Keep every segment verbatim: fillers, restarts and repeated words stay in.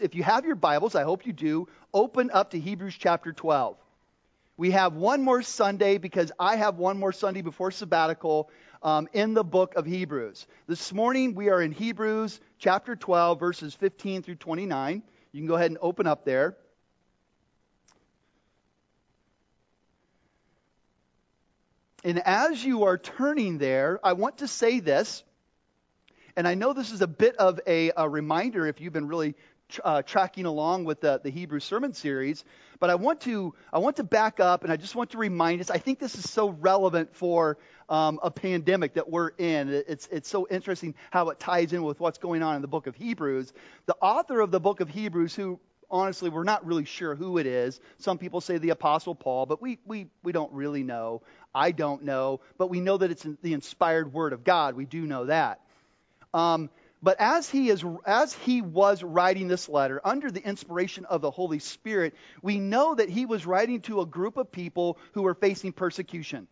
if you have your Bibles, I hope you do, open up to Hebrews chapter twelve. We have one more Sunday because I have one more Sunday before sabbatical um, in the book of Hebrews. This morning we are in Hebrews chapter twelve, verses fifteen through twenty-nine. You can go ahead and open up there. And as you are turning there, I want to say this, and I know this is a bit of a, a reminder if you've been really uh, tracking along with the, the Hebrew sermon series, but I want to I want to back up, and I just want to remind us, I think this is so relevant for um, a pandemic that we're in. It's, it's so interesting how it ties in with what's going on in the book of Hebrews. The author of the book of Hebrews, who honestly, we're not really sure who it is. Some people say the Apostle Paul, but we we we don't really know. I don't know, but we know that it's the inspired Word of God. We do know that. Um, but as he is, as he was writing this letter under the inspiration of the Holy Spirit, we know that he was writing to a group of people who were facing persecution.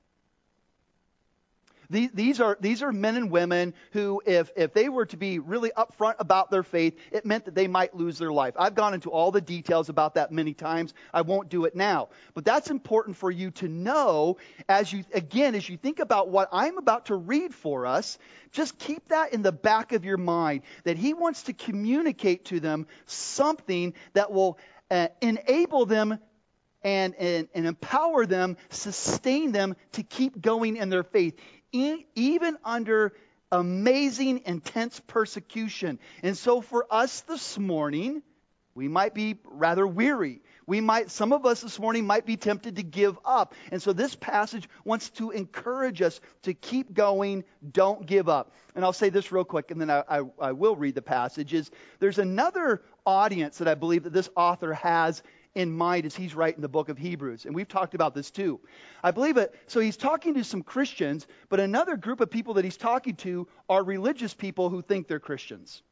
These are these are men and women who, if, if they were to be really upfront about their faith, it meant that they might lose their life. I've gone into all the details about that many times. I won't do it now. But that's important for you to know as you, again, as you think about what I'm about to read for us, just keep that in the back of your mind, that he wants to communicate to them something that will uh, enable them and, and, and empower them, sustain them to keep going in their faith, even under amazing, intense persecution. And so for us this morning, we might be rather weary. We might, some of us this morning might be tempted to give up. And so this passage wants to encourage us to keep going, don't give up. And I'll say this real quick, and then I, I, I will read the passage. Is there's another audience that I believe that this author has in mind as he's writing the book of Hebrews. And we've talked about this too. I believe it. So he's talking to some Christians, but another group of people that he's talking to are religious people who think they're Christians.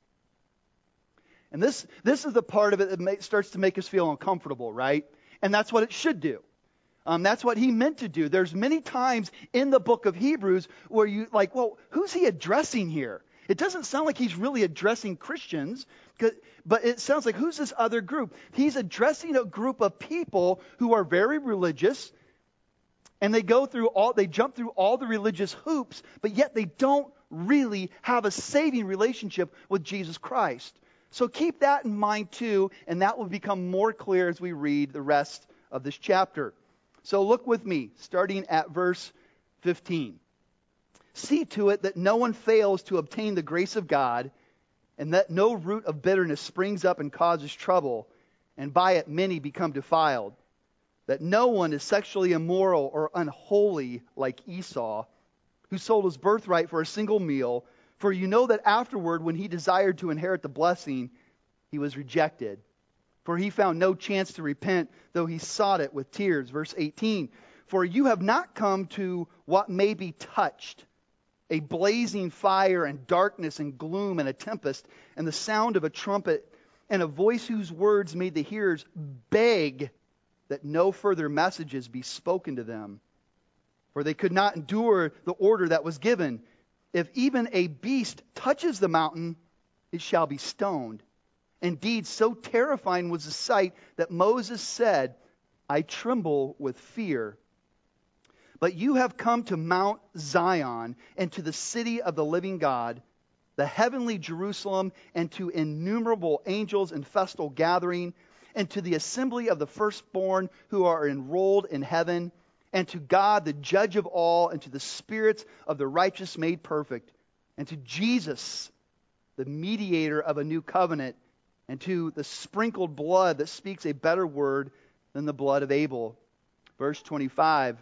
And this, this is the part of it that make, starts to make us feel uncomfortable, right? And that's what it should do. Um, that's what he meant to do. There's many times in the book of Hebrews where you like, well, who's he addressing here? It doesn't sound like he's really addressing Christians, but it sounds like, who's this other group? He's addressing a group of people who are very religious, and they go through all, they jump through all the religious hoops, but yet they don't really have a saving relationship with Jesus Christ. So keep that in mind too, and that will become more clear as we read the rest of this chapter. So look with me, starting at verse fifteen. See to it that no one fails to obtain the grace of God, and that no root of bitterness springs up and causes trouble, and by it many become defiled. That no one is sexually immoral or unholy like Esau, who sold his birthright for a single meal. For you know that afterward, when he desired to inherit the blessing, he was rejected. For he found no chance to repent, though he sought it with tears. Verse eighteen. For you have not come to what may be touched, a blazing fire and darkness and gloom and a tempest and the sound of a trumpet and a voice whose words made the hearers beg that no further messages be spoken to them. For they could not endure the order that was given. If even a beast touches the mountain, it shall be stoned. Indeed, so terrifying was the sight that Moses said, I tremble with fear. But you have come to Mount Zion and to the city of the living God, the heavenly Jerusalem, and to innumerable angels in festal gathering, and to the assembly of the firstborn who are enrolled in heaven, and to God, the judge of all, and to the spirits of the righteous made perfect, and to Jesus, the mediator of a new covenant, and to the sprinkled blood that speaks a better word than the blood of Abel. Verse twenty-five.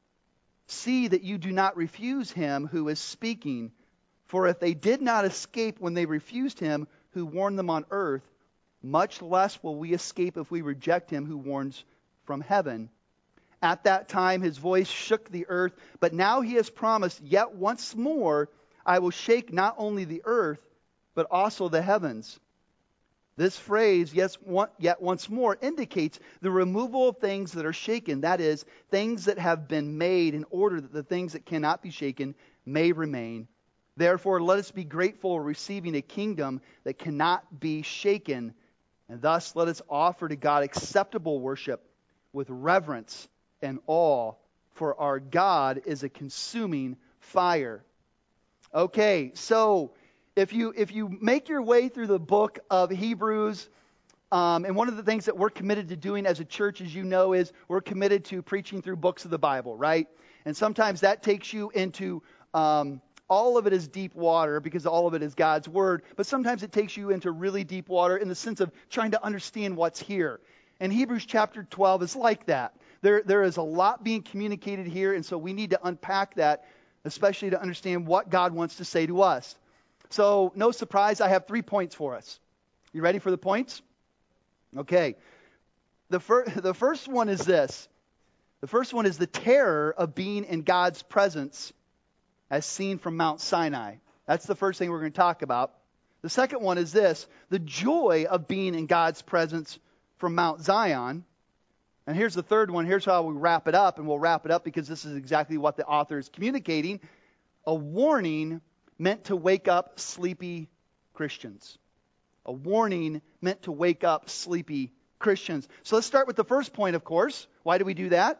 See that you do not refuse him who is speaking. For if they did not escape when they refused him who warned them on earth, much less will we escape if we reject him who warns from heaven. At that time his voice shook the earth, but now he has promised, yet once more I will shake not only the earth, but also the heavens. This phrase, yes, one, yet once more, indicates the removal of things that are shaken. That is, things that have been made in order that the things that cannot be shaken may remain. Therefore, let us be grateful for receiving a kingdom that cannot be shaken, And thus let us offer to God acceptable worship with reverence and awe, for our God is a consuming fire. Okay, so if you if you make your way through the book of Hebrews, um, and one of the things that we're committed to doing as a church, as you know, is we're committed to preaching through books of the Bible, right? And sometimes that takes you into um, all of it is deep water because all of it is God's word, but sometimes it takes you into really deep water in the sense of trying to understand what's here. And Hebrews chapter twelve is like that. There, there is a lot being communicated here, and so we need to unpack that, especially to understand what God wants to say to us. So, no surprise, I have three points for us. You ready for the points? Okay. The, fir- the first one is this. The first one is the terror of being in God's presence as seen from Mount Sinai. That's the first thing we're going to talk about. The second one is this, the joy of being in God's presence from Mount Zion. And here's the third one. Here's how we wrap it up, and we'll wrap it up because this is exactly what the author is communicating. A warning meant to wake up sleepy Christians. A warning meant to wake up sleepy Christians. So let's start with the first point, of course. Why do we do that?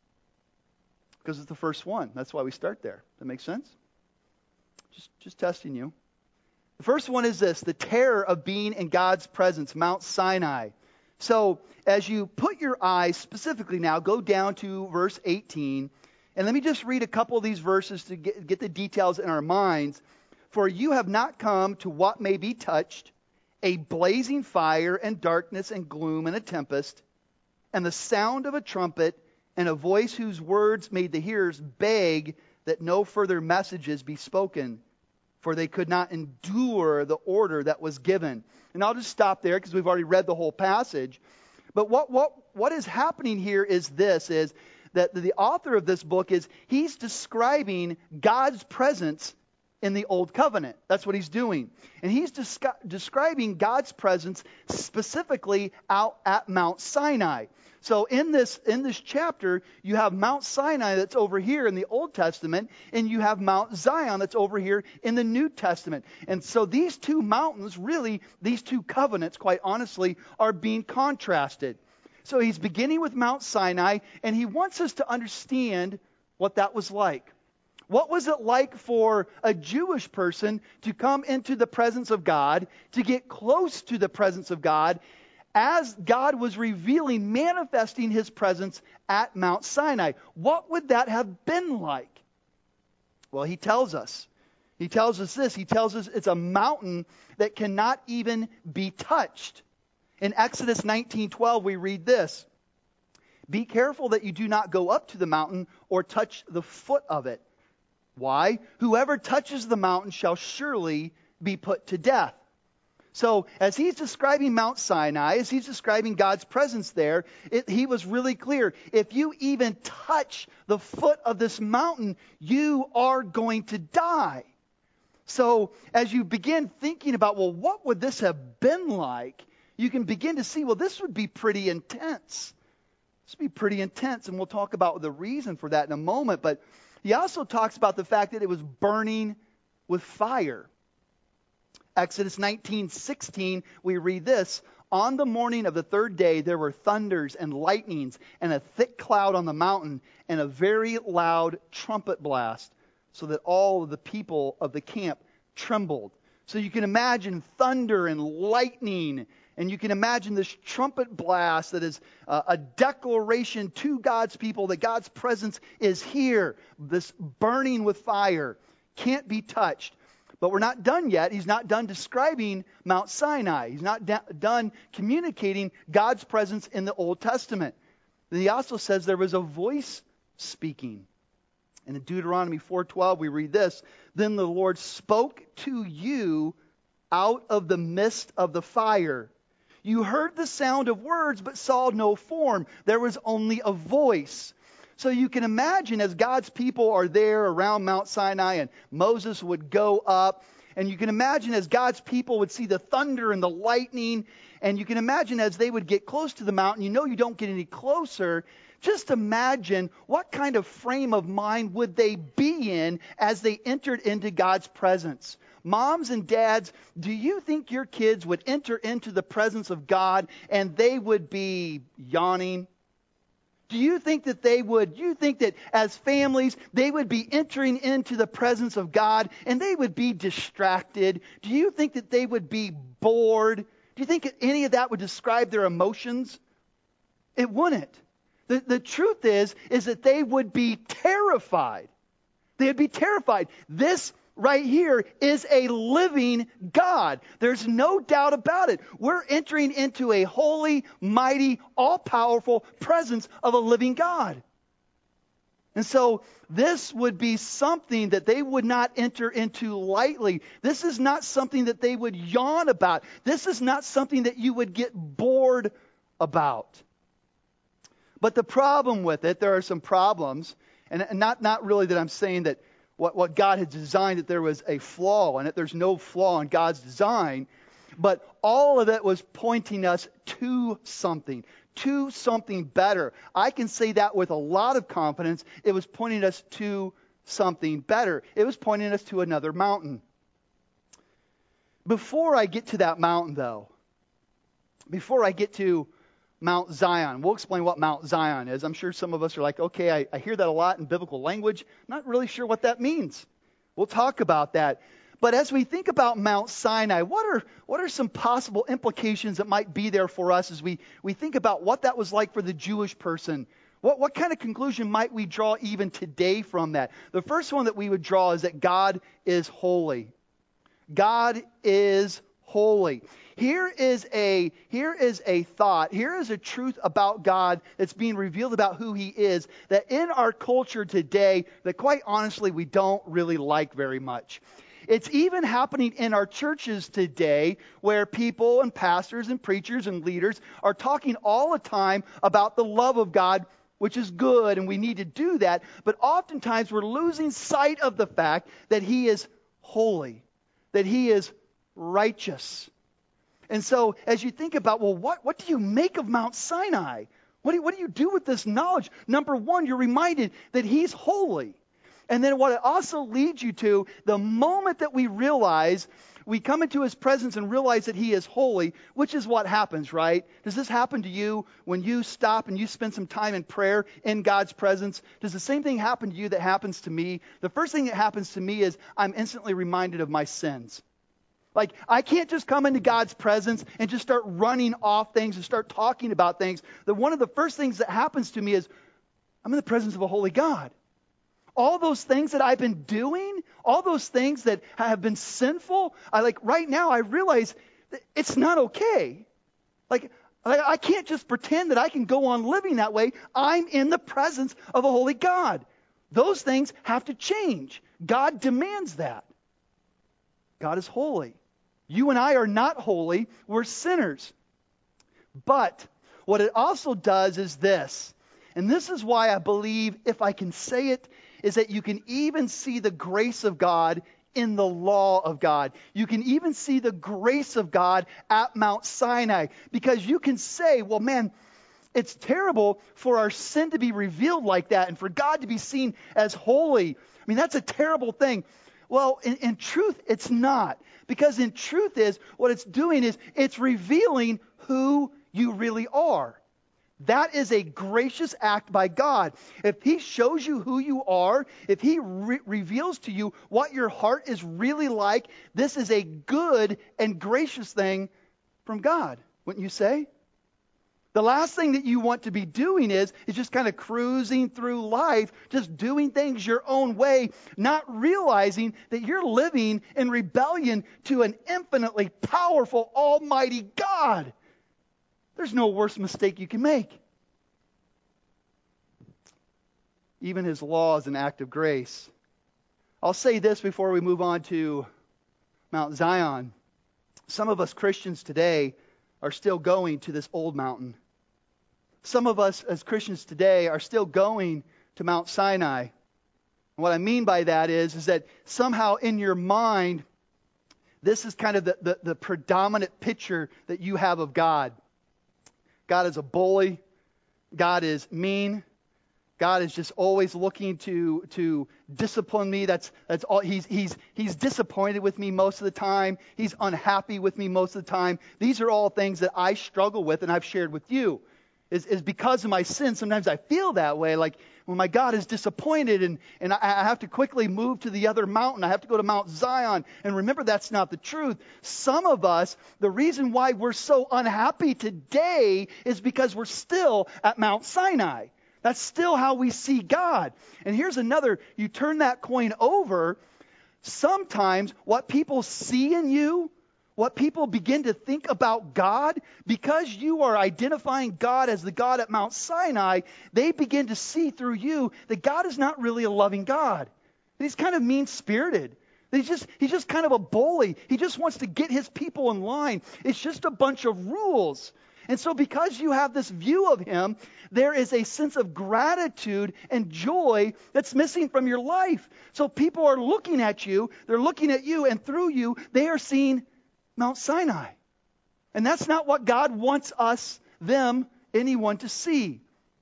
Because it's the first one. That's why we start there. That makes sense? Just, just testing you. The first one is this, the terror of being in God's presence, Mount Sinai. So as you put your eyes specifically now, go down to verse eighteen. And let me just read a couple of these verses to get, get the details in our minds. For you have not come to what may be touched, a blazing fire and darkness and gloom and a tempest, and the sound of a trumpet and a voice whose words made the hearers beg that no further messages be spoken, for they could not endure the order that was given. And I'll just stop there because we've already read the whole passage. But what what what is happening here is this, is that the author of this book is, he's describing God's presence in the Old Covenant. That's what he's doing. And he's descri- describing God's presence specifically out at Mount Sinai. So in this in this chapter, you have Mount Sinai that's over here in the Old Testament, and you have Mount Zion that's over here in the New Testament. And so these two mountains, really, these two covenants, quite honestly, are being contrasted. So he's beginning with Mount Sinai, and he wants us to understand what that was like. What was it like for a Jewish person to come into the presence of God, to get close to the presence of God, as God was revealing, manifesting his presence at Mount Sinai? What would that have been like? Well, he tells us. He tells us this. He tells us it's a mountain that cannot even be touched. In Exodus nineteen twelve, we read this. Be careful that you do not go up to the mountain or touch the foot of it. Why? Whoever touches the mountain shall surely be put to death. So as he's describing Mount Sinai, as he's describing God's presence there, it, he was really clear. If you even touch the foot of this mountain, you are going to die. So as you begin thinking about, well, what would this have been like? You can begin to see, well, this would be pretty intense. This would be pretty intense, and we'll talk about the reason for that in a moment. But he also talks about the fact that it was burning with fire. Exodus nineteen sixteen, we read this. On the morning of the third day, there were thunders and lightnings and a thick cloud on the mountain and a very loud trumpet blast, so that all of the people of the camp trembled. So you can imagine thunder and lightning, and you can imagine this trumpet blast that is uh, a declaration to God's people that God's presence is here. This burning with fire can't be touched. But we're not done yet. He's not done describing Mount Sinai. He's not da- done communicating God's presence in the Old Testament. He also says there was a voice speaking. And in Deuteronomy four twelve, we read this. Then the Lord spoke to you out of the midst of the fire. You heard the sound of words, but saw no form. There was only a voice. So you can imagine as God's people are there around Mount Sinai and Moses would go up. And you can imagine as God's people would see the thunder and the lightning. And you can imagine as they would get close to the mountain, you know you don't get any closer. Just imagine what kind of frame of mind would they be in as they entered into God's presence. Moms and dads, do you think your kids would enter into the presence of God and they would be yawning? Do you think that they would, do you think that as families, they would be entering into the presence of God and they would be distracted? Do you think that they would be bored? Do you think any of that would describe their emotions? It wouldn't. The, the truth is, is that they would be terrified. They'd be terrified. This right here is a living God. There's no doubt about it. We're entering into a holy, mighty, all-powerful presence of a living God. And so this would be something that they would not enter into lightly. This is not something that they would yawn about. This is not something that you would get bored about. But the problem with it, there are some problems, and not, not really that I'm saying that What, what God had designed, that there was a flaw in it. There's no flaw in God's design. But all of it was pointing us to something, to something better. I can say that with a lot of confidence. It was pointing us to something better. It was pointing us to another mountain. Before I get to that mountain, though, before I get to Mount Zion. We'll explain what Mount Zion is. I'm sure some of us are like, okay, I, I hear that a lot in biblical language. I'm not really sure what that means. We'll talk about that. But as we think about Mount Sinai, what are what are some possible implications that might be there for us as we, we think about what that was like for the Jewish person? What, what kind of conclusion might we draw even today from that? The first one that we would draw is that God is holy. God is holy. Here is a here is a thought, here is a truth about God that's being revealed about who He is, that in our culture today, that quite honestly we don't really like very much. It's even happening in our churches today where people and pastors and preachers and leaders are talking all the time about the love of God, which is good, and we need to do that. But oftentimes we're losing sight of the fact that He is holy, that He is righteous. And so as you think about, well, what, what do you make of Mount Sinai? What do, what do you do with this knowledge? Number one, you're reminded that He's holy. And then what it also leads you to, the moment that we realize, we come into His presence and realize that He is holy, which is what happens, right? Does this happen to you when you stop and you spend some time in prayer in God's presence? Does the same thing happen to you that happens to me? The first thing that happens to me is I'm instantly reminded of my sins. Like, I can't just come into God's presence and just start running off things and start talking about things. That one of the first things that happens to me is I'm in the presence of a holy God. All those things that I've been doing, all those things that have been sinful, I like right now I realize that it's not okay. Like, I can't just pretend that I can go on living that way. I'm in the presence of a holy God. Those things have to change. God demands that. God is holy. You and I are not holy. We're sinners. But what it also does is this, and this is why I believe, if I can say it, is that you can even see the grace of God in the law of God. You can even see the grace of God at Mount Sinai, because you can say, well, man, it's terrible for our sin to be revealed like that and for God to be seen as holy. I mean, that's a terrible thing. Well, in, in truth, it's not. Because in truth is, what it's doing is it's revealing who you really are. That is a gracious act by God. If He shows you who you are, if He re- reveals to you what your heart is really like, this is a good and gracious thing from God, wouldn't you say? The last thing that you want to be doing is, is just kind of cruising through life, just doing things your own way, not realizing that you're living in rebellion to an infinitely powerful, almighty God. There's no worse mistake you can make. Even His law is an act of grace. I'll say this before we move on to Mount Zion. Some of us Christians today are still going to this old mountain. Some of us as Christians today are still going to Mount Sinai. And what I mean by that is, is that somehow in your mind, this is kind of the, the, the predominant picture that you have of God. God is a bully. God is mean. God is just always looking to to discipline me. That's that's all. He's he's he's disappointed with me most of the time. He's unhappy with me most of the time. These are all things that I struggle with, and I've shared with you. Is is because of my sin. Sometimes I feel that way, like when my God is disappointed, and and I, I have to quickly move to the other mountain. I have to go to Mount Zion. And remember, that's not the truth. Some of us, the reason why we're so unhappy today is because we're still at Mount Sinai. That's still how we see God. And here's another, you turn that coin over, sometimes what people see in you, what people begin to think about God, because you are identifying God as the God at Mount Sinai, they begin to see through you that God is not really a loving God. He's kind of mean-spirited. He's just, he's just kind of a bully. He just wants to get his people in line. It's just a bunch of rules. And so because you have this view of him, there is a sense of gratitude and joy that's missing from your life. So people are looking at you, they're looking at you, and through you, they are seeing Mount Sinai. And that's not what God wants us, them, anyone to see.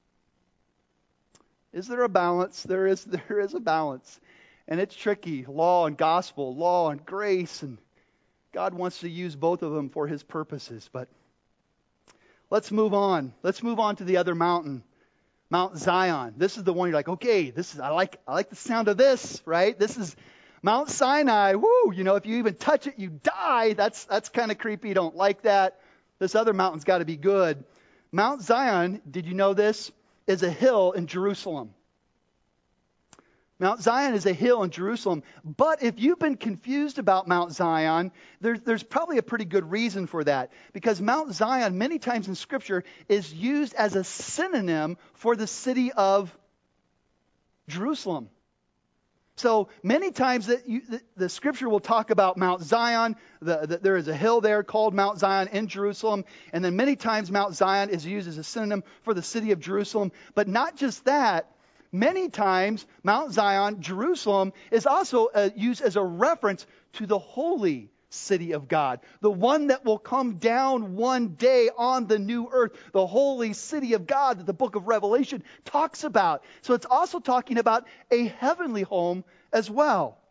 Is there a balance? There is, there is a balance. And it's tricky. Law and gospel, law and grace. And God wants to use both of them for his purposes. But let's move on. Let's move on to the other mountain, Mount Zion. This is the one you're like, okay, this is I like I like the sound of this, right? This is Mount Sinai. Woo! You know, if you even touch it, you die. That's that's kind of creepy. Don't like that. This other mountain's got to be good. Mount Zion, did you know this, is a hill in Jerusalem. Mount Zion is a hill in Jerusalem. But if you've been confused about Mount Zion, there's, there's probably a pretty good reason for that. Because Mount Zion, many times in Scripture, is used as a synonym for the city of Jerusalem. So many times that you, the, the Scripture will talk about Mount Zion. The, the, there is a hill there called Mount Zion in Jerusalem. And then many times Mount Zion is used as a synonym for the city of Jerusalem. But not just that. Many times, Mount Zion, Jerusalem, is also uh, used as a reference to the holy city of God, the one that will come down one day on the new earth, the holy city of God that the book of Revelation talks about. So it's also talking about a heavenly home as well.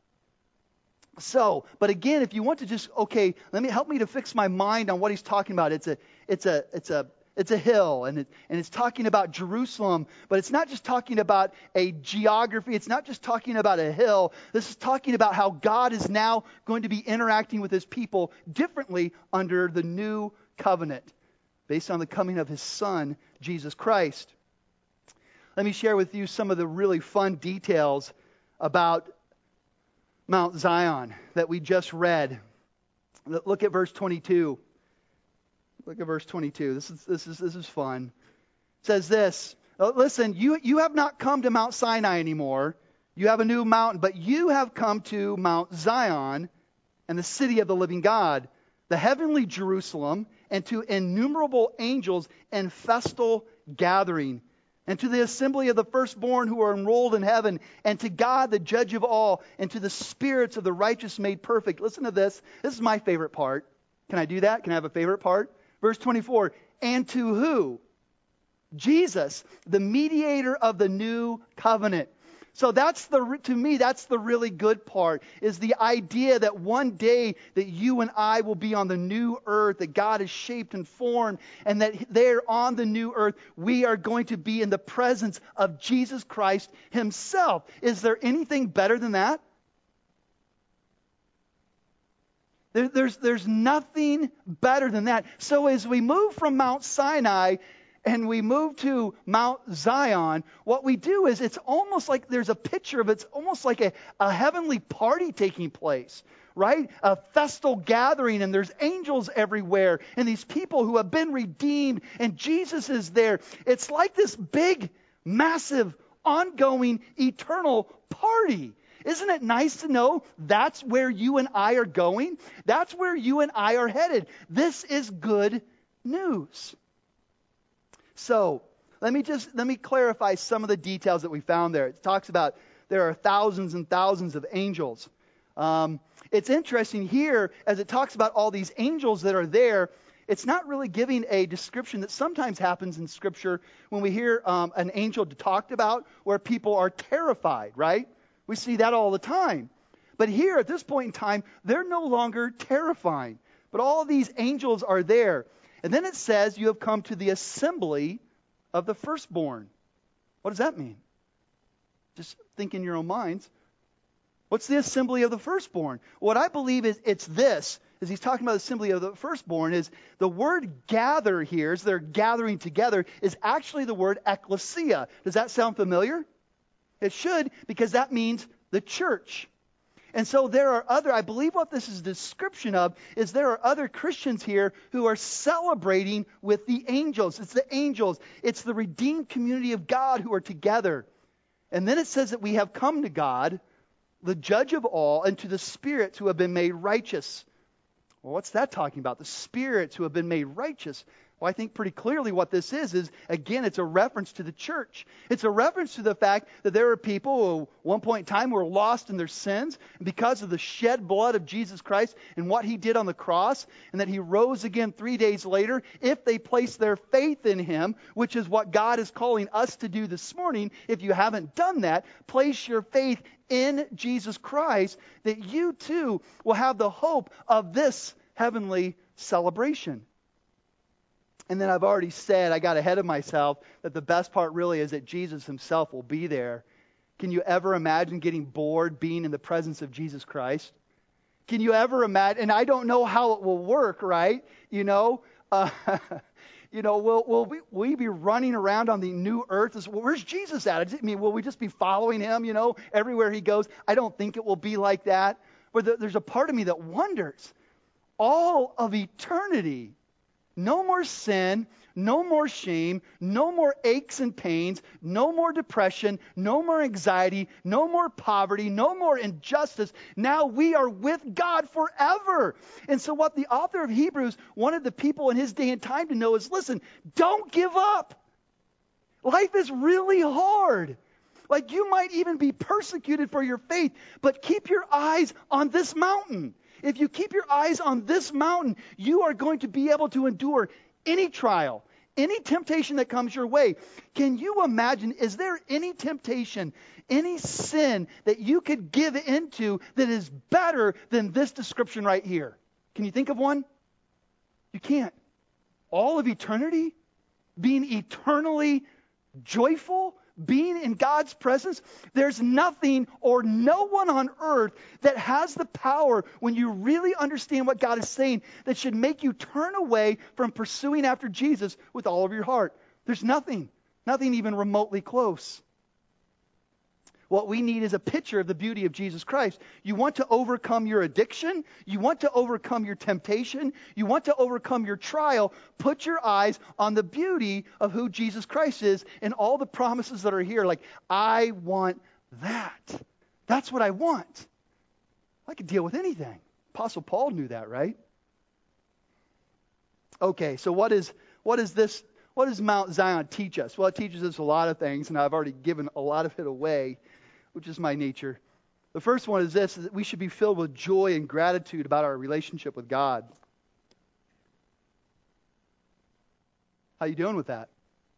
So, but again, if you want to just, okay, let me help me to fix my mind on what he's talking about. It's a, it's a, it's a, It's a hill, and, it, and it's talking about Jerusalem, but it's not just talking about a geography. It's not just talking about a hill. This is talking about how God is now going to be interacting with his people differently under the new covenant, based on the coming of his Son, Jesus Christ. Let me share with you some of the really fun details about Mount Zion that we just read. Look at verse twenty-two. Look at verse twenty-two. This is this is this is fun. It says this. Listen, you you have not come to Mount Sinai anymore. You have a new mountain, but you have come to Mount Zion and the city of the living God, the heavenly Jerusalem, and to innumerable angels in festal gathering, and to the assembly of the firstborn who are enrolled in heaven, and to God, the judge of all, and to the spirits of the righteous made perfect. Listen to this. This is my favorite part. Can I do that? Can I have a favorite part? Verse twenty-four, and to who? Jesus, the mediator of the new covenant. So that's the, to me, that's the really good part, is the idea that one day that you and I will be on the new earth, that God has shaped and formed, and that there on the new earth, we are going to be in the presence of Jesus Christ himself. Is there anything better than that? There, there's, there's nothing better than that. So as we move from Mount Sinai and we move to Mount Zion, what we do is it's almost like there's a picture of it. It's almost like a, a heavenly party taking place, right? A festal gathering, and there's angels everywhere, and these people who have been redeemed, and Jesus is there. It's like this big, massive, ongoing, eternal party. Isn't it nice to know that's where you and I are going? That's where you and I are headed. This is good news. So, let me just let me clarify some of the details that we found there. It talks about there are thousands and thousands of angels. Um, it's interesting here, as it talks about all these angels that are there, it's not really giving a description that sometimes happens in Scripture when we hear um, an angel talked about where people are terrified, right? We see that all the time. But here at this point in time, they're no longer terrifying. But all of these angels are there. And then it says, you have come to the assembly of the firstborn. What does that mean? Just think in your own minds. What's the assembly of the firstborn? What I believe is it's this, as he's talking about the assembly of the firstborn, is the word gather here, as they're gathering together, is actually the word ecclesia. Does that sound familiar? It should, because that means the church. And so there are other, I believe what this is a description of, is there are other Christians here who are celebrating with the angels. It's the angels. It's the redeemed community of God who are together. And then it says that we have come to God, the judge of all, and to the spirits who have been made righteous. Well, what's that talking about? The spirits who have been made righteous. Well, I think pretty clearly what this is, is, again, it's a reference to the church. It's a reference to the fact that there are people who, at one point in time, were lost in their sins. And because of the shed blood of Jesus Christ and what he did on the cross, and that he rose again three days later, if they place their faith in him, which is what God is calling us to do this morning, if you haven't done that, place your faith in Jesus Christ, that you too will have the hope of this heavenly celebration. And then I've already said, I got ahead of myself, that the best part really is that Jesus himself will be there. Can you ever imagine getting bored being in the presence of Jesus Christ? Can you ever imagine? And I don't know how it will work, right? You know, uh, you know, will, will we, we be running around on the new earth? Well, where's Jesus at? I mean, will we just be following him, you know, everywhere he goes? I don't think it will be like that. But the, there's a part of me that wonders, all of eternity, no more sin, no more shame, no more aches and pains, no more depression, no more anxiety, no more poverty, no more injustice. Now we are with God forever. And so what the author of Hebrews wanted the people in his day and time to know is, listen, don't give up. Life is really hard. Like, you might even be persecuted for your faith, but keep your eyes on this mountain. If you keep your eyes on this mountain, you are going to be able to endure any trial, any temptation that comes your way. Can you imagine, is there any temptation, any sin that you could give into that is better than this description right here? Can you think of one? You can't. All of eternity, being eternally joyful, being in God's presence, there's nothing or no one on earth that has the power, when you really understand what God is saying, that should make you turn away from pursuing after Jesus with all of your heart. There's nothing, nothing even remotely close. What we need is a picture of the beauty of Jesus Christ. You want to overcome your addiction? You want to overcome your temptation? You want to overcome your trial? Put your eyes on the beauty of who Jesus Christ is and all the promises that are here. Like, I want that. That's what I want. I could deal with anything. Apostle Paul knew that, right? Okay, so what is what is this? What does Mount Zion teach us? Well, it teaches us a lot of things, and I've already given a lot of it away, which is my nature. The first one is this, is that we should be filled with joy and gratitude about our relationship with God. How you doing with that?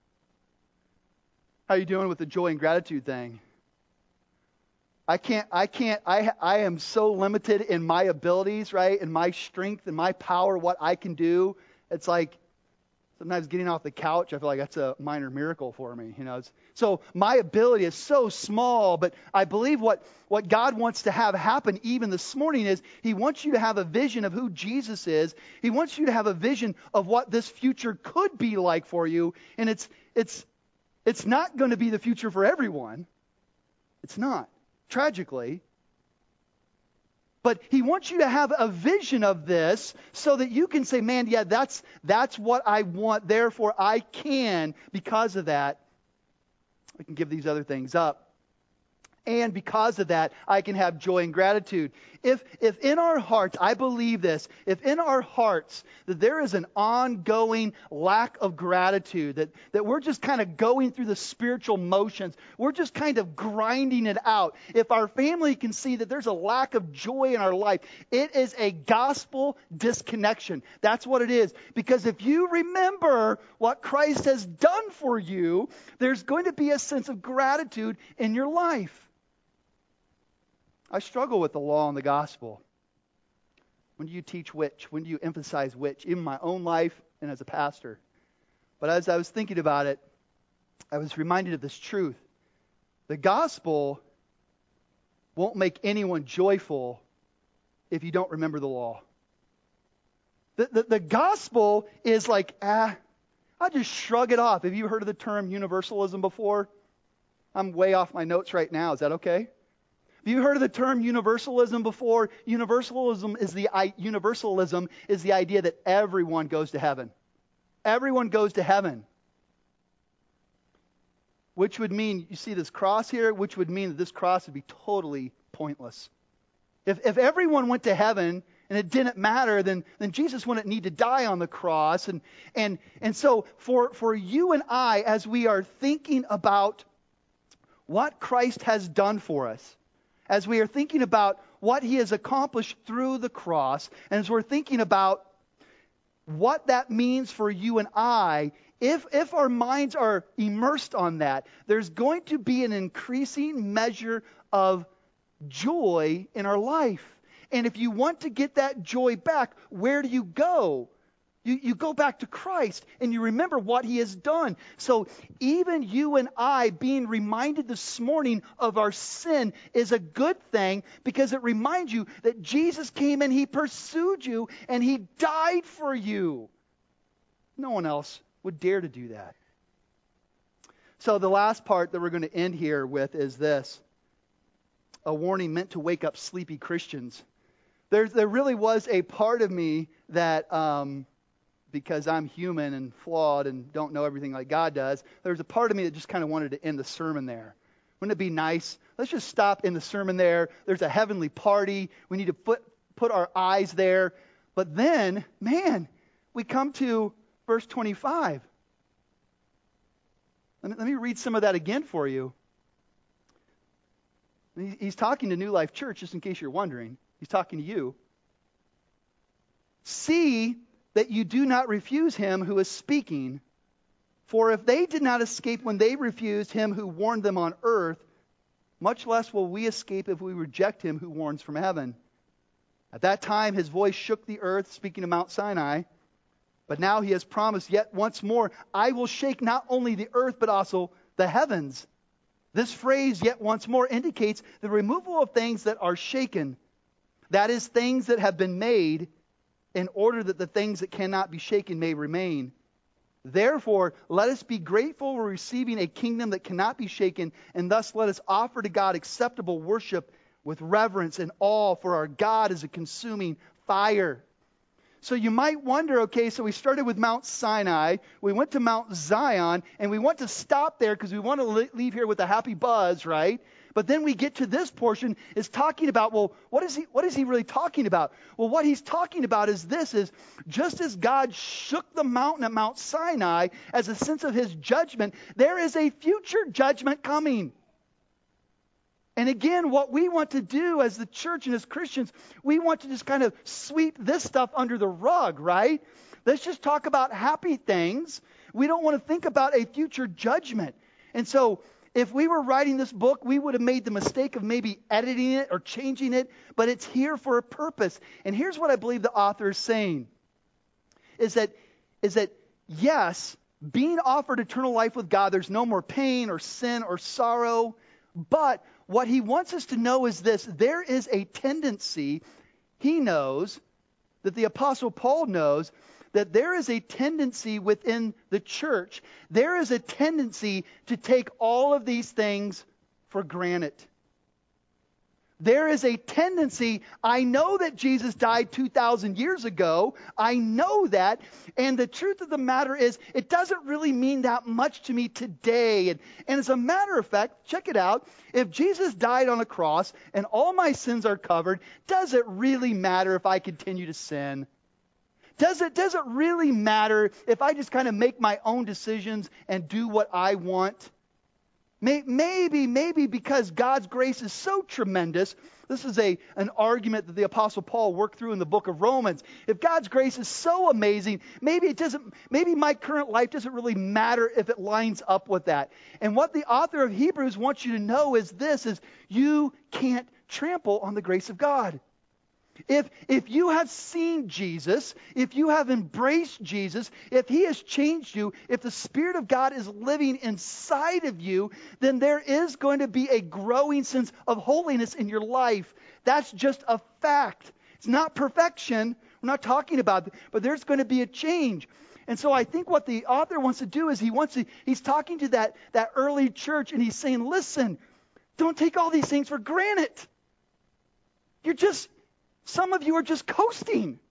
How you doing with the joy and gratitude thing? I can't, I can't, I, I am so limited in my abilities, right? In my strength and my power, what I can do. It's like, sometimes getting off the couch, I feel like that's a minor miracle for me. You know, it's, so my ability is so small, but I believe what, what God wants to have happen even this morning is He wants you to have a vision of who Jesus is. He wants you to have a vision of what this future could be like for you. And it's it's it's not going to be the future for everyone. It's not, tragically. But He wants you to have a vision of this so that you can say, man, yeah, that's that's what I want. Therefore, I can, because of that, I can give these other things up. And because of that, I can have joy and gratitude. If, if in our hearts, I believe this, if in our hearts that there is an ongoing lack of gratitude, that, that we're just kind of going through the spiritual motions, we're just kind of grinding it out. If our family can see that there's a lack of joy in our life, it is a gospel disconnection. That's what it is. Because if you remember what Christ has done for you, there's going to be a sense of gratitude in your life. I struggle with the law and the gospel. When do you teach which? When do you emphasize which? In my own life and as a pastor. But as I was thinking about it, I was reminded of this truth. The gospel won't make anyone joyful if you don't remember the law. The, the, the gospel is like, ah, I'll just shrug it off. Have you heard of the term universalism before? I'm way off my notes right now. Is that okay? Have you heard of the term universalism before? Universalism is the universalism is the idea that everyone goes to heaven. Everyone goes to heaven. Which would mean, you see this cross here, which would mean that this cross would be totally pointless. If if everyone went to heaven and it didn't matter, then, then Jesus wouldn't need to die on the cross. And and and so for, for you and I, as we are thinking about what Christ has done for us, as we are thinking about what he has accomplished through the cross, and as we're thinking about what that means for you and I, if, if our minds are immersed on that, there's going to be an increasing measure of joy in our life. And if you want to get that joy back, where do you go? You, you go back to Christ and you remember what he has done. So even you and I being reminded this morning of our sin is a good thing, because it reminds you that Jesus came and he pursued you and he died for you. No one else would dare to do that. So the last part that we're going to end here with is this. A warning meant to wake up sleepy Christians. There, there really was a part of me that... Um, because I'm human and flawed and don't know everything like God does, there's a part of me that just kind of wanted to end the sermon there. Wouldn't it be nice? Let's just stop in the sermon there. There's a heavenly party. We need to put, put our eyes there. But then, man, we come to verse twenty-five. Let me, let me read some of that again for you. He's talking to New Life Church, just in case you're wondering. He's talking to you. See that you do not refuse him who is speaking. For if they did not escape when they refused him who warned them on earth, much less will we escape if we reject him who warns from heaven. At that time his voice shook the earth, speaking of Mount Sinai. But now he has promised yet once more, I will shake not only the earth but also the heavens. This phrase, yet once more, indicates the removal of things that are shaken. That is, things that have been made, in order that the things that cannot be shaken may remain. Therefore, let us be grateful for receiving a kingdom that cannot be shaken, and thus let us offer to God acceptable worship with reverence and awe, for our God is a consuming fire. So you might wonder, okay, so we started with Mount Sinai, we went to Mount Zion, and we want to stop there because we want to leave here with a happy buzz, right? But then we get to this portion, is talking about, well, what is he what is he really talking about? Well, what he's talking about is this, is just as God shook the mountain at Mount Sinai as a sense of his judgment, there is a future judgment coming. And again, what we want to do as the church and as Christians, we want to just kind of sweep this stuff under the rug, right? Let's just talk about happy things. We don't want to think about a future judgment. And so, if we were writing this book, we would have made the mistake of maybe editing it or changing it, but it's here for a purpose. And here's what I believe the author is saying, is that, is that yes, being offered eternal life with God, there's no more pain or sin or sorrow, but what he wants us to know is this: there is a tendency, he knows, that the Apostle Paul knows, that there is a tendency within the church, there is a tendency to take all of these things for granted. there is a tendency, I know that Jesus died two thousand years ago. I know that. And the truth of the matter is, it doesn't really mean that much to me today. And, and as a matter of fact, check it out. If Jesus died on a cross and all my sins are covered, does it really matter if I continue to sin? Does it, does it really matter if I just kind of make my own decisions and do what I want? Maybe, maybe because God's grace is so tremendous. This is a an argument that the Apostle Paul worked through in the book of Romans. If God's grace is so amazing, maybe it doesn't. Maybe my current life doesn't really matter if it lines up with that. And what the author of Hebrews wants you to know is this: is you can't trample on the grace of God. If, if you have seen Jesus, if you have embraced Jesus, if he has changed you, if the Spirit of God is living inside of you, then there is going to be a growing sense of holiness in your life. That's just a fact. It's not perfection. We're not talking about it, but there's going to be a change. And so I think what the author wants to do is he wants to, he's talking to that, that early church, and he's saying, listen, don't take all these things for granted. You're just... Some of you are just coasting.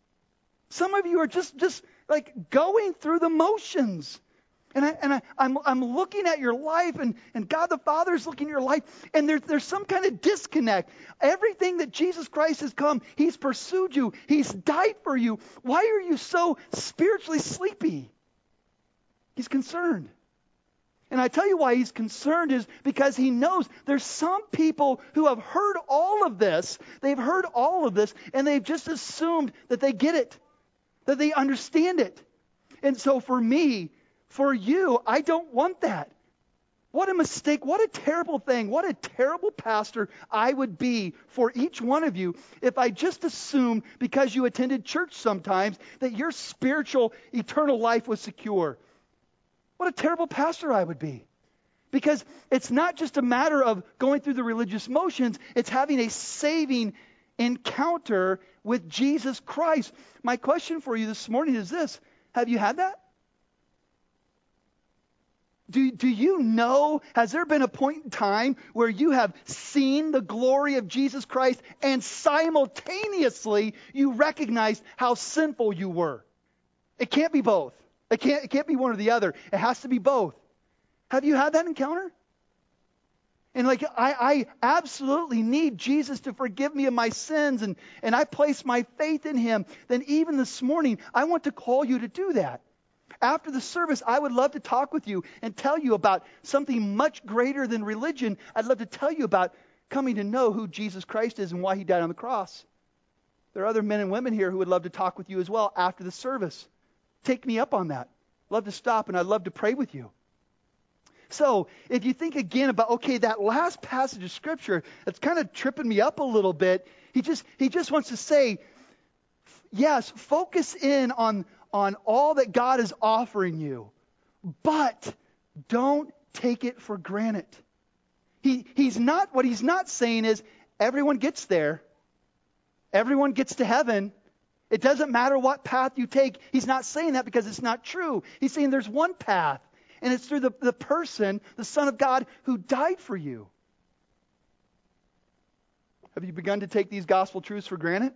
Some of you are just, just like going through the motions. And, I, and I, I'm, I'm looking at your life, and, and God the Father is looking at your life, and there, there's some kind of disconnect. Everything that Jesus Christ has come, he's pursued you. He's died for you. Why are you so spiritually sleepy? He's concerned. And I tell you why he's concerned is because he knows there's some people who have heard all of this. They've heard all of this, and they've just assumed that they get it, that they understand it. And so for me, for you, I don't want that. What a mistake. What a terrible thing. What a terrible pastor I would be for each one of you if I just assumed because you attended church sometimes that your spiritual, eternal life was secure. What a terrible pastor I would be. Because it's not just a matter of going through the religious motions. It's having a saving encounter with Jesus Christ. My question for you this morning is this: have you had that? Do, do you know, has there been a point in time where you have seen the glory of Jesus Christ and simultaneously you recognized how sinful you were? It can't be both. It can't, it can't be one or the other. It has to be both. Have you had that encounter? And like, I, I absolutely need Jesus to forgive me of my sins, and, and I place my faith in him. Then even this morning, I want to call you to do that. After the service, I would love to talk with you and tell you about something much greater than religion. I'd love to tell you about coming to know who Jesus Christ is and why he died on the cross. There are other men and women here who would love to talk with you as well after the service. Take me up on that. Love to stop, and I'd love to pray with you. So, if you think again about, okay, that last passage of Scripture, that's kind of tripping me up a little bit. He just he just wants to say, yes, focus in on, on all that God is offering you, but don't take it for granted. He he's not what he's not saying is everyone gets there. Everyone gets to heaven. It doesn't matter what path you take. He's not saying that because it's not true. He's saying there's one path, and it's through the, the person, the Son of God, who died for you. Have you begun to take these gospel truths for granted?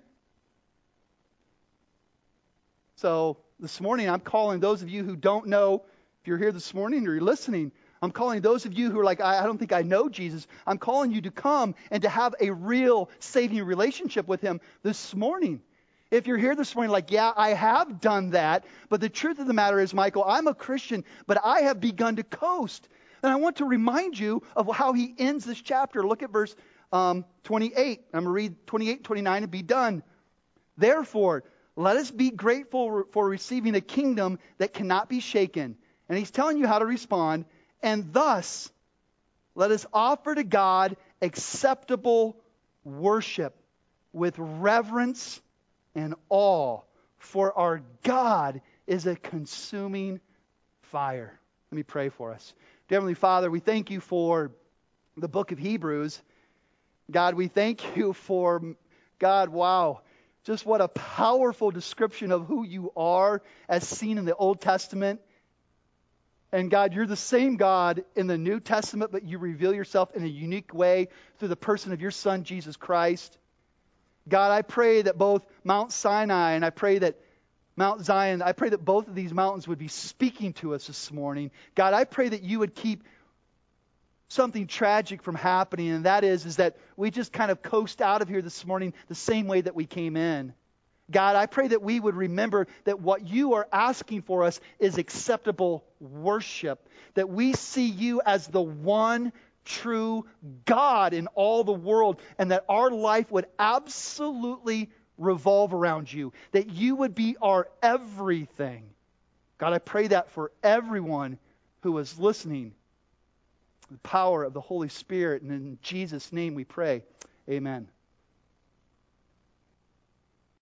So this morning, I'm calling those of you who don't know, if you're here this morning or you're listening, I'm calling those of you who are like, I, I don't think I know Jesus. I'm calling you to come and to have a real saving relationship with him this morning. If you're here this morning like, yeah, I have done that, but the truth of the matter is, Michael, I'm a Christian, but I have begun to coast. And I want to remind you of how he ends this chapter. Look at verse um, twenty-eight. I'm going to read twenty-eight, twenty-nine and be done. Therefore, let us be grateful for receiving a kingdom that cannot be shaken. And he's telling you how to respond. And thus, let us offer to God acceptable worship with reverence and awe, for our God is a consuming fire. Let me pray for us. Dear Heavenly Father, we thank you for the book of Hebrews. God, we thank you for, God, wow, just what a powerful description of who you are as seen in the Old Testament. And God, you're the same God in the New Testament, but you reveal yourself in a unique way through the person of your Son, Jesus Christ. God, I pray that both Mount Sinai and I pray that Mount Zion, I pray that both of these mountains would be speaking to us this morning. God, I pray that you would keep something tragic from happening, and that is, is that we just kind of coast out of here this morning the same way that we came in. God, I pray that we would remember that what you are asking for us is acceptable worship, that we see you as the one true God in all the world, and that our life would absolutely revolve around you, that you would be our everything. God, I pray that for everyone who is listening. The power of the Holy Spirit, and in Jesus' name we pray. Amen.